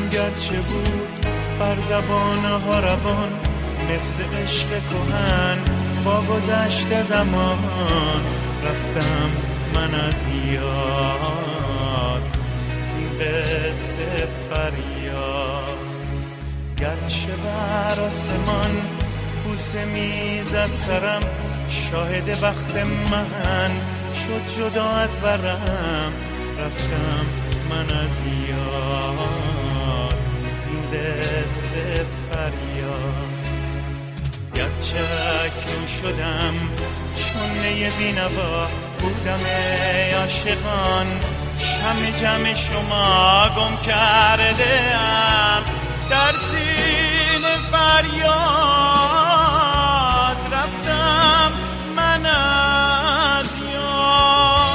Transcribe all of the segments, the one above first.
گرچه بود بر زبان ها روان، مثل عشق کهن با گذشت زمان. رفتم من از یاد زین قصه فریاد. گرچه بر آسمان بوسه میزد سرم، شاهد بخت من شد جدا از برم. رفتم من از یاد زین قصه فریاد. گرچه اکنون شدم چونه بینوا، بودم ای عاشقان شمع جمع شما. گم کرده ام در سینه فریاد. رفتم من از یاد.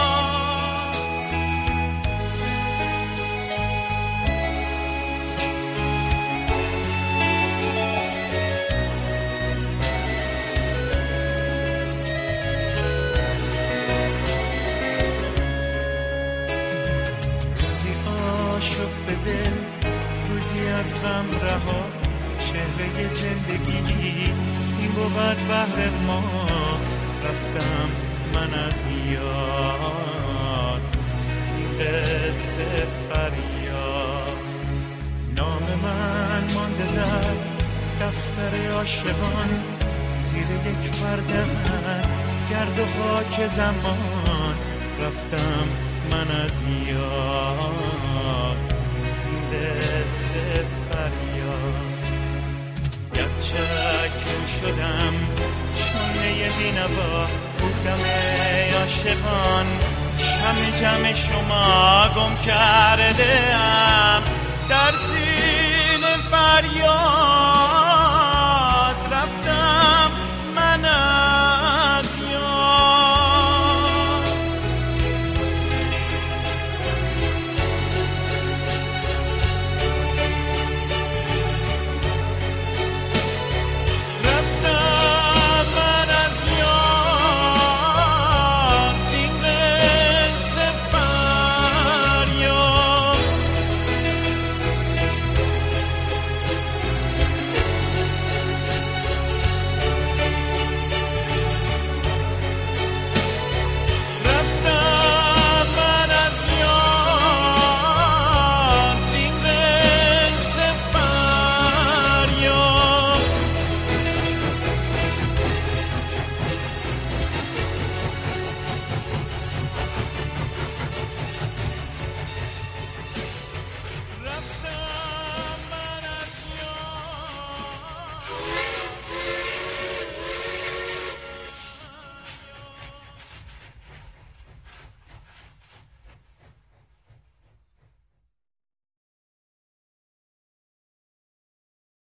شفته دل، روزی از غم رها، چهره زندگی این بود بهر ما. رفتم من از یاد زین قصه فریاد. نام من مانده در دفتر عاشقان، زیر یک پرده از گرد و خاک زمان. رفتم من از یاد زین قصه فریاد. گرچه اکنون شدم چونه بینوا، بودم ای عاشقان شمع جمع شما. گم کرده ام در سینه فریاد.